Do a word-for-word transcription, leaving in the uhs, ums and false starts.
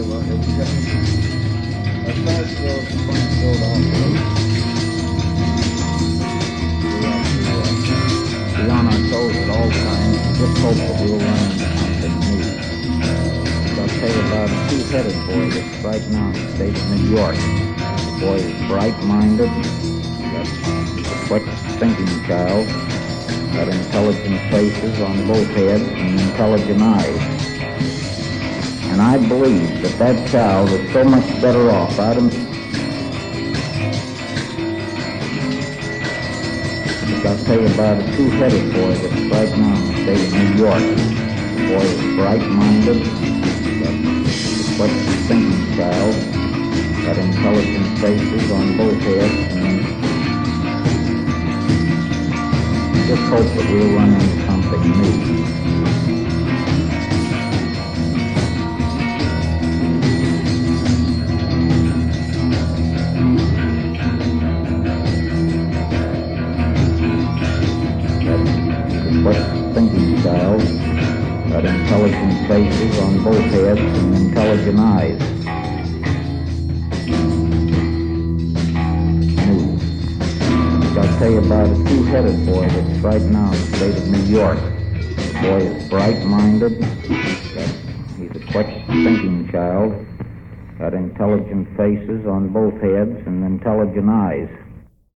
well, it's just as fast as those points go to operate. We have to uh, be on our toes at all times and just hope that we'll run into something new. I'll tell you about a two-headed boy that's right now in the state of New York. The boy is bright-minded, got a quick thinking child, got intelligent faces on both heads and intelligent eyes. And I believe that that child is so much better off out of... I'll tell you about a two-headed boy that's right now in the state of New York. The boy is bright-minded, got a quick thinking child, got intelligent faces on both heads, and just hope that we'll run into something new. Quick thinking child, got intelligent faces on both heads and intelligent eyes. New. I'll tell you about a two-headed boy that's right now in the state of New York. The boy is bright-minded, got, he's a quick thinking child, got intelligent faces on both heads and intelligent eyes.